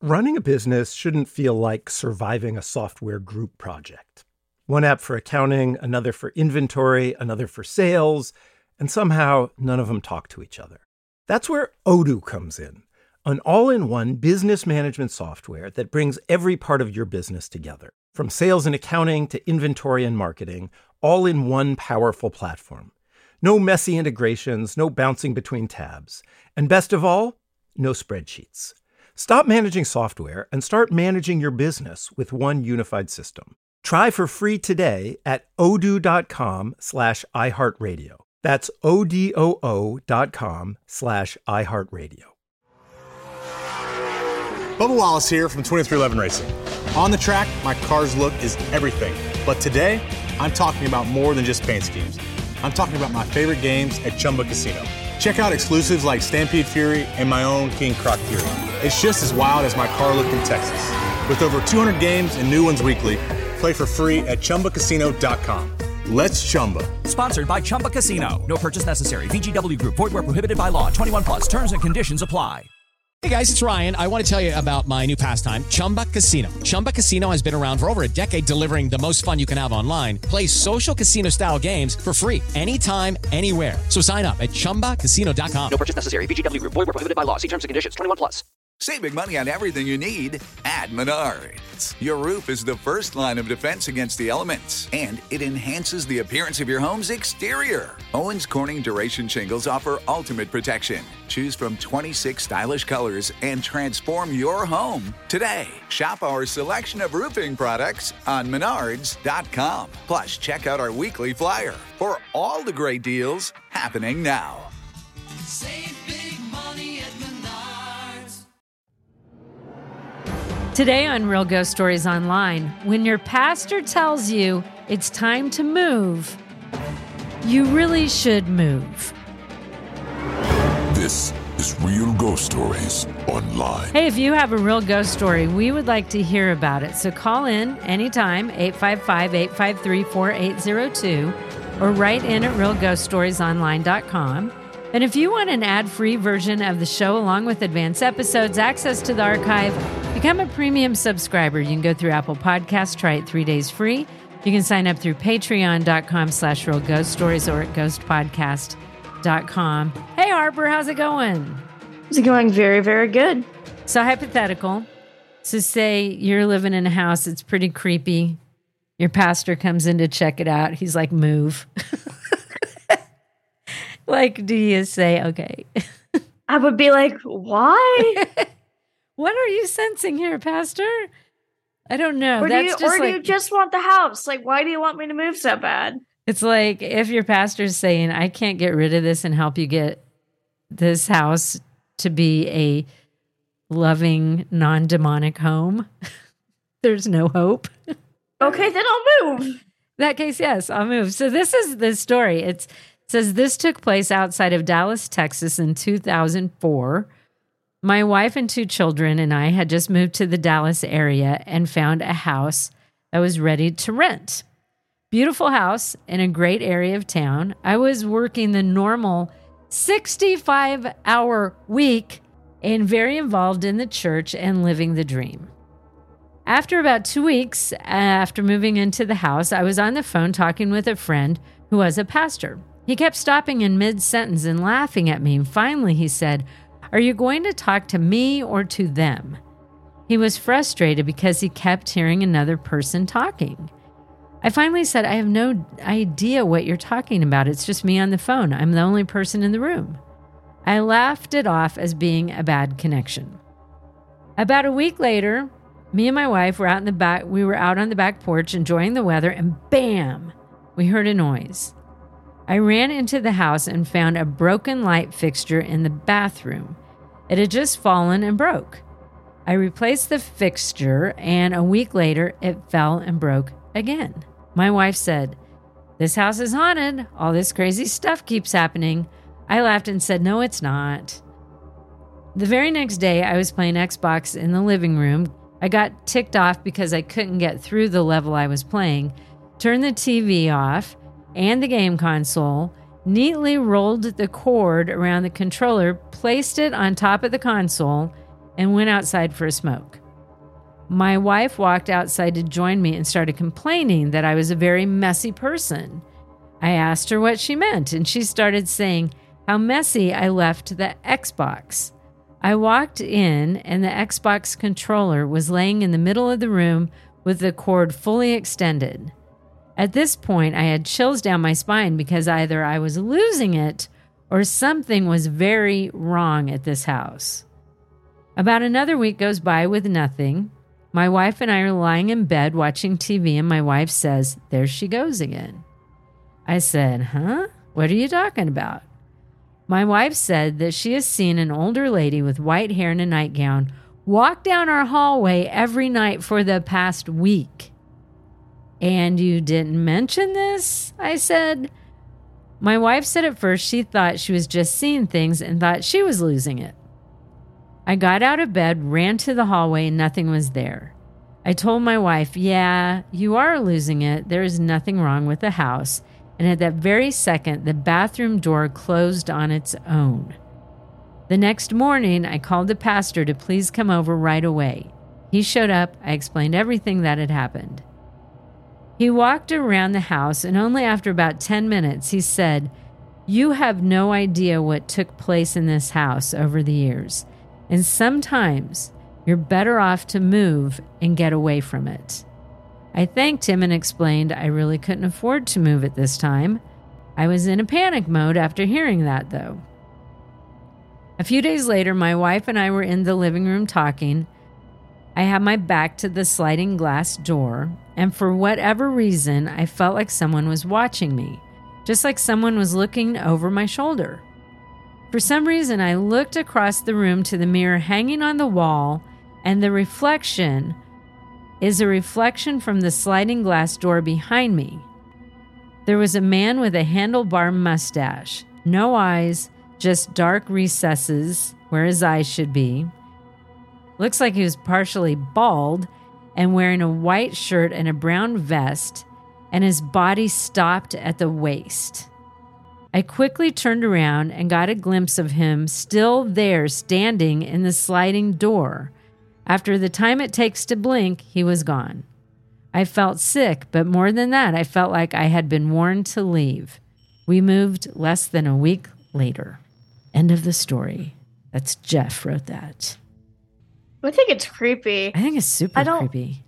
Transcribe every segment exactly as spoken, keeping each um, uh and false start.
Running a business shouldn't feel like surviving a software group project. One app for accounting, another for inventory, another for sales, and somehow none of them talk to each other. That's where Odoo comes in, an all-in-one business management software that brings every part of your business together, from sales and accounting to inventory and marketing, all in one powerful platform. No messy integrations, no bouncing between tabs, and best of all, no spreadsheets. Stop managing software and start managing your business with one unified system. Try for free today at odoo.com slash iHeartRadio. That's O-D-O-O dot com slash iHeartRadio. Bubba Wallace here from twenty-three eleven Racing. On the track, my car's look is everything. But today, I'm talking about more than just paint schemes. I'm talking about my favorite games at Chumba Casino. Check out exclusives like Stampede Fury and my own King Croc Fury. It's just as wild as my car looked in Texas. With over two hundred games and new ones weekly, play for free at chumba casino dot com. Let's Chumba. Sponsored by Chumba Casino. No purchase necessary. V G W Group. Void where prohibited by law. twenty-one plus. Terms and conditions apply. Hey guys, it's Ryan. I want to tell you about my new pastime, Chumba Casino. Chumba Casino has been around for over a decade, delivering the most fun you can have online. Play social casino-style games for free anytime, anywhere. So sign up at chumba casino dot com. No purchase necessary. V G W Group. Void where prohibited by law. See terms and conditions. twenty-one plus. Saving money on everything you need at Menards. Your roof is the first line of defense against the elements, and it enhances the appearance of your home's exterior. Owens Corning Duration Shingles offer ultimate protection. Choose from twenty-six stylish colors and transform your home today. Shop our selection of roofing products on menards dot com. Plus, check out our weekly flyer for all the great deals happening now. Save big money at Menards. Today on Real Ghost Stories Online, when your pastor tells you it's time to move, you really should move. This is Real Ghost Stories Online. Hey, if you have a real ghost story, we would like to hear about it. So call in anytime, eight five five, eight five three, four eight zero two, or write in at real ghost stories online dot com. And if you want an ad-free version of the show along with advanced episodes, access to the archive, become a premium subscriber. You can go through Apple Podcasts, try it three days free. You can sign up through patreon.com slash real ghost stories or at ghost podcast dot com. Hey, Harper, how's it going? It's going very, very good. So hypothetical. So say you're living in a house. It's pretty creepy. Your pastor comes in to check it out. He's like, move. Like, do you say, okay? I would be like, why? What are you sensing here, Pastor? I don't know. Or, do That's you, just or like, do you just want the house? Like, why do you want me to move so bad? It's like if your pastor's saying, I can't get rid of this and help you get this house to be a loving, non-demonic home. There's no hope. Okay, then I'll move. In that case, yes, I'll move. So this is the story. It's, it says this took place outside of Dallas, Texas in two thousand four. My wife and two children and I had just moved to the Dallas area and found a house that was ready to rent. Beautiful house in a great area of town. I was working the normal sixty-five hour week and very involved in the church and living the dream. After about two weeks after moving into the house, I was on the phone talking with a friend who was a pastor. He kept stopping in mid-sentence and laughing at me. Finally, he said, "Are you going to talk to me or to them?" He was frustrated because he kept hearing another person talking. I finally said, "I have no idea what you're talking about. It's just me on the phone. I'm the only person in the room." I laughed it off as being a bad connection. About a week later, me and my wife were out in the back. We were out on the back porch enjoying the weather, and bam, we heard a noise. I ran into the house and found a broken light fixture in the bathroom. It had just fallen and broke. I replaced the fixture, and a week later, it fell and broke again. My wife said, "This house is haunted. All this crazy stuff keeps happening." I laughed and said, "No, it's not." The very next day, I was playing Xbox in the living room. I got ticked off because I couldn't get through the level I was playing, turned the T V off and the game console, neatly rolled the cord around the controller, placed it on top of the console, and went outside for a smoke. My wife walked outside to join me and started complaining that I was a very messy person. I asked her what she meant, and she started saying how messy I left the Xbox. I walked in, and the Xbox controller was laying in the middle of the room with the cord fully extended. At this point, I had chills down my spine because either I was losing it or something was very wrong at this house. About another week goes by with nothing. My wife and I are lying in bed watching T V, and my wife says, "There she goes again." I said, "Huh? What are you talking about?" My wife said that she has seen an older lady with white hair and a nightgown walk down our hallway every night for the past week. "And you didn't mention this?" I said. My wife said at first she thought she was just seeing things and thought she was losing it. I got out of bed, ran to the hallway, and nothing was there. I told my wife, "Yeah, you are losing it. There is nothing wrong with the house." And at that very second, the bathroom door closed on its own. The next morning, I called the pastor to please come over right away. He showed up. I explained everything that had happened. He walked around the house, and only after about ten minutes, he said, "You have no idea what took place in this house over the years. And sometimes you're better off to move and get away from it." I thanked him and explained I really couldn't afford to move at this time. I was in a panic mode after hearing that, though. A few days later, my wife and I were in the living room talking. I had my back to the sliding glass door, and for whatever reason, I felt like someone was watching me, just like someone was looking over my shoulder. For some reason, I looked across the room to the mirror hanging on the wall, and the reflection is a reflection from the sliding glass door behind me. There was a man with a handlebar mustache, no eyes, just dark recesses where his eyes should be. Looks like he was partially bald and wearing a white shirt and a brown vest, and his body stopped at the waist. I quickly turned around and got a glimpse of him still there standing in the sliding door. After the time it takes to blink, he was gone. I felt sick, but more than that, I felt like I had been warned to leave. We moved less than a week later. End of the story. That's Jeff wrote that. I think it's creepy. I think it's super I don't- creepy.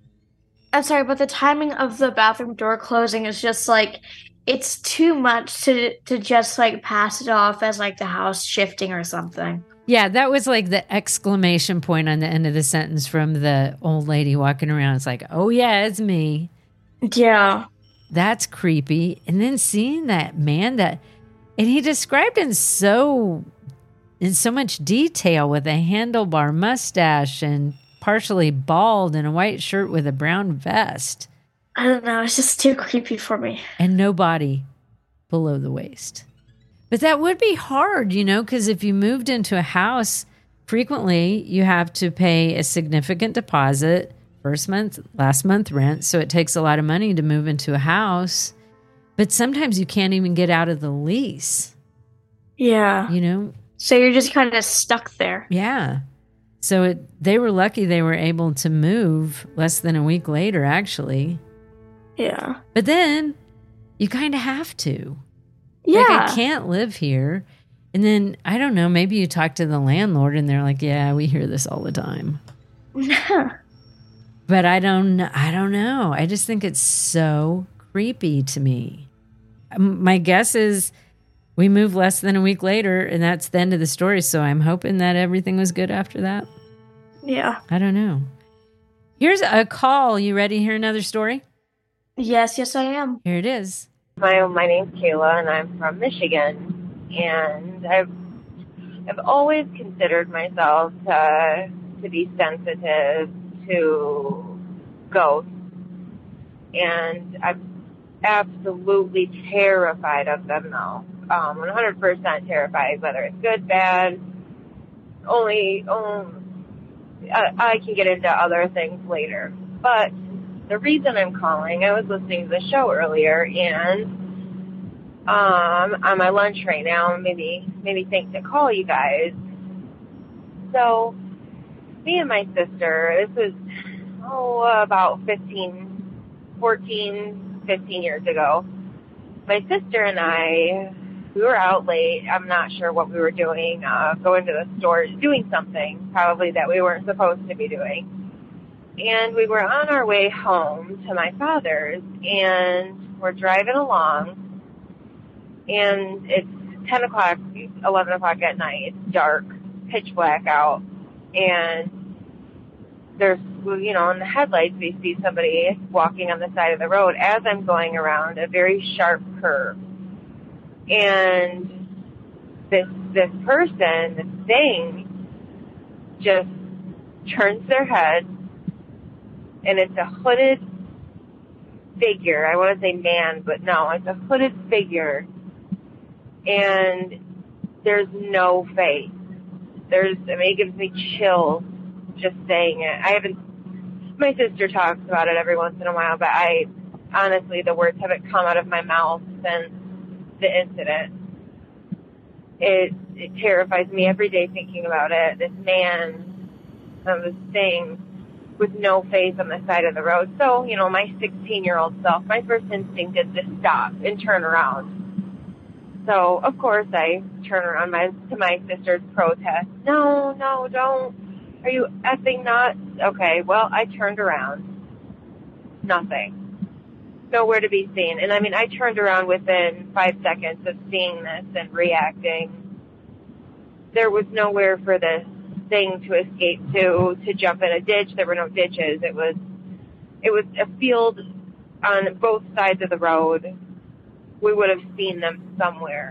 I'm sorry, but the timing of the bathroom door closing is just like, it's too much to to just like pass it off as like the house shifting or something. Yeah, that was like the exclamation point on the end of the sentence from the old lady walking around. It's like, "Oh yeah, it's me." Yeah. That's creepy. And then seeing that man that, and he described in so, in so much detail with a handlebar mustache and partially bald and a white shirt with a brown vest. I don't know. It's just too creepy for me. And no body below the waist. But that would be hard, you know, because if you moved into a house, frequently you have to pay a significant deposit, first month, last month rent. So it takes a lot of money to move into a house. But sometimes you can't even get out of the lease, Yeah. you know? So you're just kind of stuck there. Yeah. So it, they were lucky they were able to move less than a week later, actually. Yeah. But then you kind of have to. Yeah. Like, I can't live here. And then, I don't know, maybe you talk to the landlord and they're like, "Yeah, we hear this all the time." But I don't, I don't know. I just think it's so creepy to me. Um, My guess is we moved less than a week later, and that's the end of the story. So I'm hoping that everything was good after that. Yeah. I don't know. Here's a call. You ready to hear another story? Yes, yes, I am. Here it is. Hi, my name's Kayla, and I'm from Michigan. And I've I've always considered myself to to be sensitive to ghosts, and I'm absolutely terrified of them now. Um, one hundred percent terrified, whether it's good, bad. Only, um, I, I can get into other things later, but. The reason I'm calling, I was listening to the show earlier, and um, on my lunch right now, maybe maybe think to call you guys. So me and my sister, this was, oh, about fifteen, fourteen, fifteen years ago. My sister and I, we were out late. I'm not sure what we were doing, uh, going to the store, doing something probably that we weren't supposed to be doing. And we were on our way home to my father's, and we're driving along, and it's ten o'clock, eleven o'clock at night. It's dark, pitch black out, and there's, you know, in the headlights, we see somebody walking on the side of the road as I'm going around a very sharp curve. And this, this person, this thing, just turns their head, and it's a hooded figure. I want to say man, but no, it's a hooded figure. And there's no face. There's, I mean, it gives me chills just saying it. I haven't, my sister talks about it every once in a while, but I, honestly, the words haven't come out of my mouth since the incident. It, it terrifies me every day thinking about it. This man, um, this thing, with no face on the side of the road. So, you know, my sixteen-year-old self, my first instinct is to stop and turn around. So, of course, I turn around my, to my sister's protest. No, no, don't. Are you effing nuts? Okay, well, I turned around. Nothing. Nowhere to be seen. And, I mean, I turned around within five seconds of seeing this and reacting. There was nowhere for this thing to escape to, to jump in a ditch. There were no ditches. It was, it was a field on both sides of the road. We would have seen them somewhere.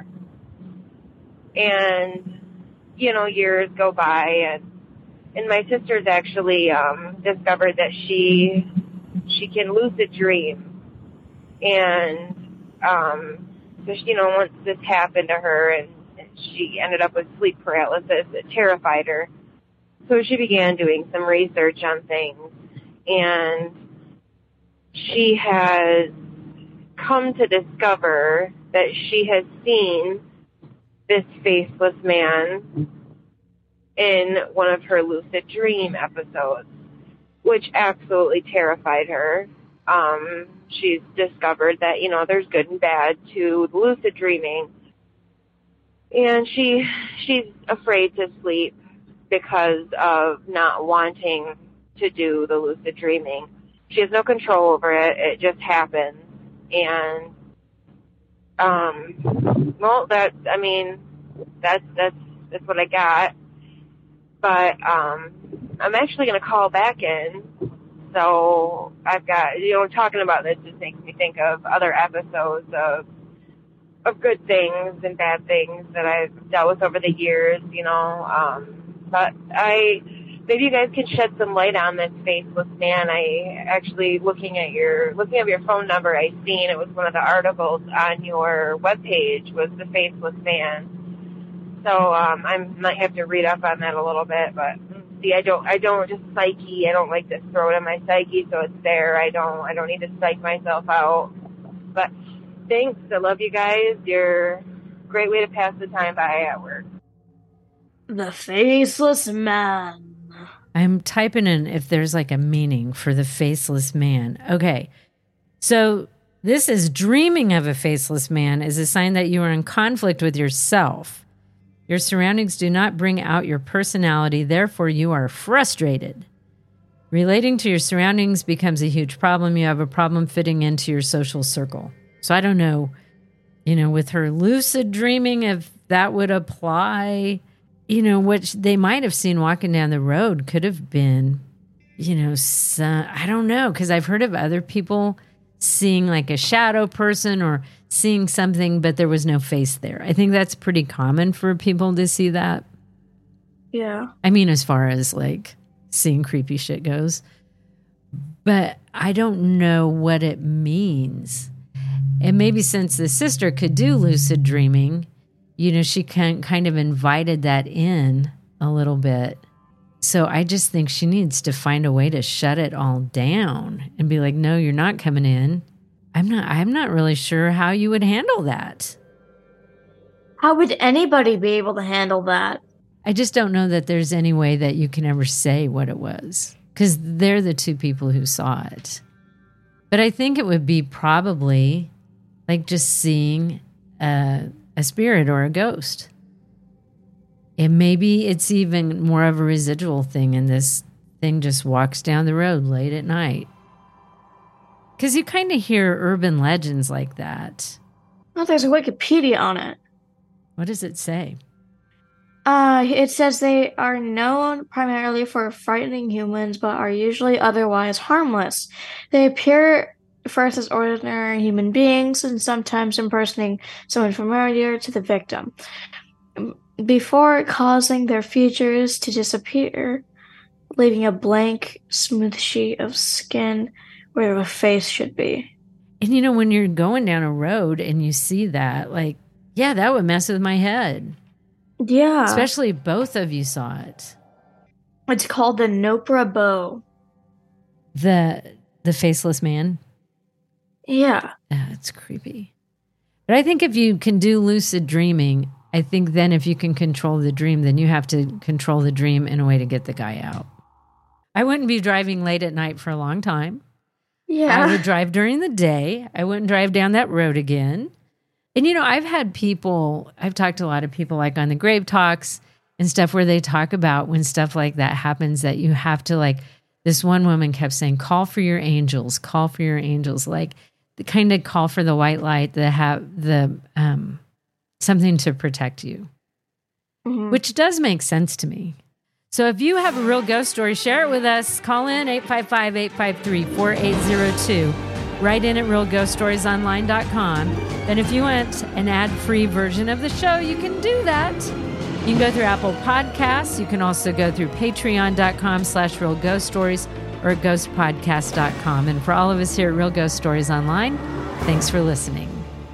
And, you know, years go by, and, and my sister's actually, um, discovered that she, she can lucid dream. And, um, so she, you know, once this happened to her, and, and she ended up with sleep paralysis, it terrified her. So she began doing some research on things, and she has come to discover that she has seen this faceless man in one of her lucid dream episodes, which absolutely terrified her. Um, she's discovered that, you know, there's good and bad to lucid dreaming, and she she's afraid to sleep because of not wanting to do the lucid dreaming. She has no control over it. It just happens. And, um, well, that, I mean, that's, that's, that's what I got. But, um, I'm actually going to call back in. So I've got, you know, talking about this just makes me think of other episodes of, of good things and bad things that I've dealt with over the years, you know, um, but I, maybe you guys can shed some light on this faceless man. I actually, looking at your, looking at your phone number, I seen it was one of the articles on your webpage was the faceless man. So, um, I might have to read up on that a little bit, but see, I don't, I don't just psyche. I don't like to throw it in my psyche, so it's there. I don't, I don't need to psych myself out. But thanks. I love you guys. You're a great way to pass the time by at work. The faceless man. I'm typing in if there's like a meaning for the faceless man. Okay. So this is dreaming of a faceless man is a sign that you are in conflict with yourself. Your surroundings do not bring out your personality, therefore you are frustrated. Relating to your surroundings becomes a huge problem. You have a problem fitting into your social circle. So I don't know, you know, with her lucid dreaming, if that would apply. You know, what they might have seen walking down the road could have been, you know, some, I don't know, because I've heard of other people seeing like a shadow person or seeing something, but there was no face there. I think that's pretty common for people to see that. Yeah. I mean, as far as like seeing creepy shit goes. But I don't know what it means. And maybe since the sister could do lucid dreaming, you know, she can, kind of invited that in a little bit. So I just think she needs to find a way to shut it all down and be like, no, you're not coming in. I'm not, I'm not really sure how you would handle that. How would anybody be able to handle that? I just don't know that there's any way that you can ever say what it was, because they're the two people who saw it. But I think it would be probably like just seeing a, a spirit or a ghost. And maybe it's even more of a residual thing, and this thing just walks down the road late at night. Because you kind of hear urban legends like that. Oh, there's a Wikipedia on it. What does it say? Uh, it says they are known primarily for frightening humans, but are usually otherwise harmless. They appear first as ordinary human beings and sometimes impersonating someone familiar to the victim, before causing their features to disappear, leaving a blank, smooth sheet of skin where a face should be. And you know, when you're going down a road and you see that, like, yeah, that would mess with my head. Yeah. Especially if both of you saw it. It's called the Nopra Bow. The the faceless man? Yeah. Yeah, it's creepy. But I think if you can do lucid dreaming, I think then if you can control the dream, then you have to control the dream in a way to get the guy out. I wouldn't be driving late at night for a long time. Yeah. I would drive during the day. I wouldn't drive down that road again. And, you know, I've had people, I've talked to a lot of people like on the Grave Talks and stuff where they talk about when stuff like that happens that you have to, like, this one woman kept saying, call for your angels, call for your angels, like the kind of call for the white light that have the, um, something to protect you, mm-hmm. which does make sense to me. So if you have a real ghost story, share it with us. Call in eight five five, eight five three, four eight zero two. Write in at real ghost stories online dot com. And if you want an ad-free version of the show, you can do that. You can go through Apple Podcasts. You can also go through patreon.com slash real ghost stories or ghost podcast dot com. And for all of us here at Real Ghost Stories Online, thanks for listening.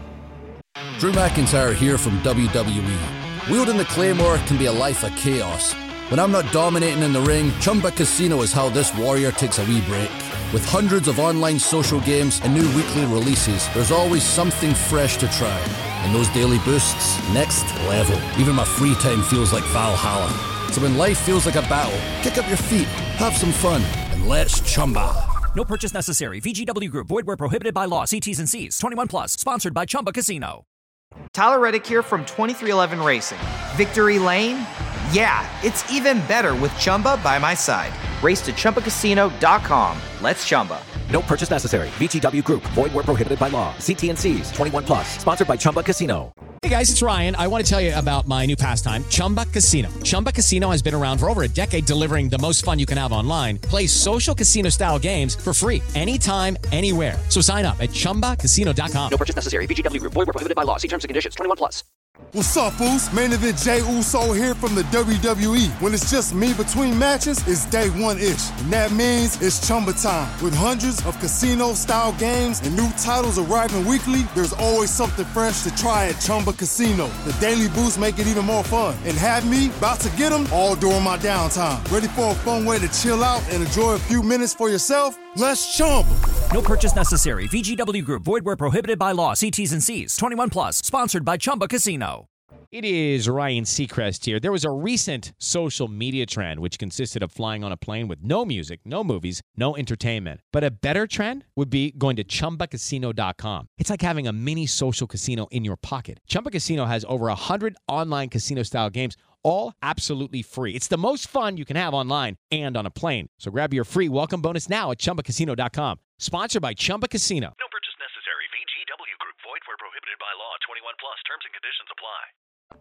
Drew McIntyre here from W W E. Wielding the Claymore can be a life of chaos. When I'm not dominating in the ring, Chumba Casino is how this warrior takes a wee break. With hundreds of online social games and new weekly releases, there's always something fresh to try. And those daily boosts, next level. Even my free time feels like Valhalla. So when life feels like a battle, kick up your feet, have some fun, and let's Chumba. No purchase necessary. V G W Group. Void where prohibited by law. See T's and C's. twenty-one plus. Sponsored by Chumba Casino. Tyler Reddick here from twenty-three eleven Racing. Victory Lane? Yeah, it's even better with Chumba by my side. Race to Chumba Casino dot com. Let's Chumba. No purchase necessary. V G W Group. Void where prohibited by law. See T and C's. twenty-one plus. Sponsored by Chumba Casino. Hey guys, it's Ryan. I want to tell you about my new pastime, Chumba Casino. Chumba Casino has been around for over a decade, delivering the most fun you can have online. Play social casino-style games for free anytime, anywhere. So sign up at Chumba Casino dot com. No purchase necessary. V G W Group. Void where prohibited by law. See terms and conditions. twenty-one plus. What's up, Boost? Main event Jey Uso here from the W W E. When it's just me between matches, it's day one-ish. And that means it's Chumba time. With hundreds of casino-style games and new titles arriving weekly, there's always something fresh to try at Chumba Casino. The daily boosts make it even more fun. And have me about to get them all during my downtime. Ready for a fun way to chill out and enjoy a few minutes for yourself? Let's Chumba. No purchase necessary. V G W Group. Void where prohibited by law. See T's and C's. twenty-one plus. Sponsored by Chumba Casino. It is Ryan Seacrest here. There was a recent social media trend which consisted of flying on a plane with no music, no movies, no entertainment. But a better trend would be going to Chumba Casino dot com. It's like having a mini social casino in your pocket. Chumba Casino has over one hundred online casino-style games, all absolutely free. It's the most fun you can have online and on a plane. So grab your free welcome bonus now at Chumba Casino dot com. Sponsored by Chumba Casino. No purchase necessary. V G W Group. Void where prohibited by law. twenty-one plus. Terms and conditions apply.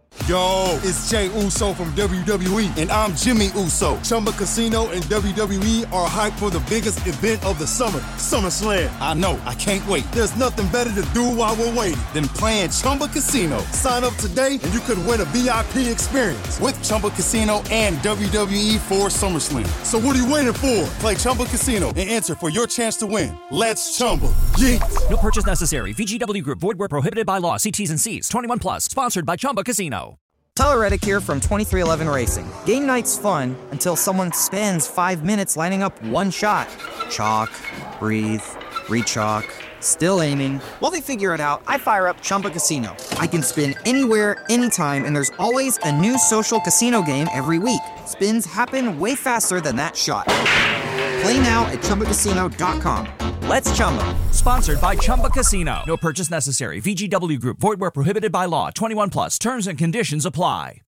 Yo, it's Jey Uso from W W E, and I'm Jimmy Uso. Chumba Casino and W W E are hyped for the biggest event of the summer, SummerSlam. I know, I can't wait. There's nothing better to do while we're waiting than playing Chumba Casino. Sign up today and you could win a V I P experience with Chumba Casino and W W E for SummerSlam. So what are you waiting for? Play Chumba Casino and enter for your chance to win. Let's Chumba. Yeet. No purchase necessary. V G W Group. Void where prohibited by law. See T's and C's. twenty-one plus. Sponsored by Chumba Casino. Tyler Reddick here from twenty-three eleven Racing. Game night's fun until someone spends five minutes lining up one shot. Chalk, breathe, re-chalk, Still aiming. While they figure it out, I fire up Chumba Casino. I can spin anywhere, anytime, and there's always a new social casino game every week. Spins happen way faster than that shot. Play now at Chumba Casino dot com. Let's Chumba. Sponsored by Chumba Casino. No purchase necessary. V G W Group. Void where prohibited by law. twenty-one plus. Terms and conditions apply.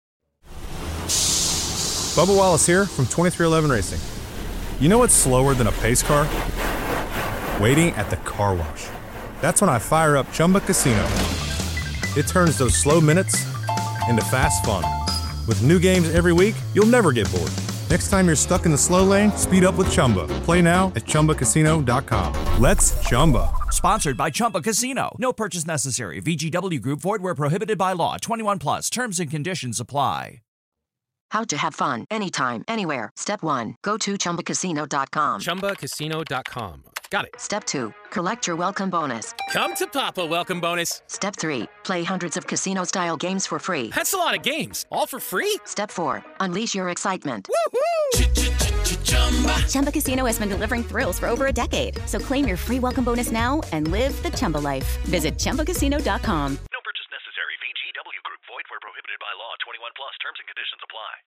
Bubba Wallace here from twenty-three eleven Racing. You know what's slower than a pace car? Waiting at the car wash. That's when I fire up Chumba Casino. It turns those slow minutes into fast fun. With new games every week, you'll never get bored. Next time you're stuck in the slow lane, speed up with Chumba. Play now at Chumba Casino dot com. Let's Chumba. Sponsored by Chumba Casino. No purchase necessary. V G W Group. Void where prohibited by law. twenty-one plus. Terms and conditions apply. How to have fun anytime, anywhere. Step one, go to Chumba Casino dot com. Chumba Casino dot com. Got it. Step two, collect your welcome bonus. Come to Papa welcome bonus. Step three, play hundreds of casino-style games for free. That's a lot of games, all for free? Step four, unleash your excitement. Woohoo! Chumba Casino has been delivering thrills for over a decade. So claim your free welcome bonus now and live the Chumba life. Visit Chumba Casino dot com. No purchase necessary. V G W Group. Void where prohibited by law. twenty-one plus. Terms and conditions apply.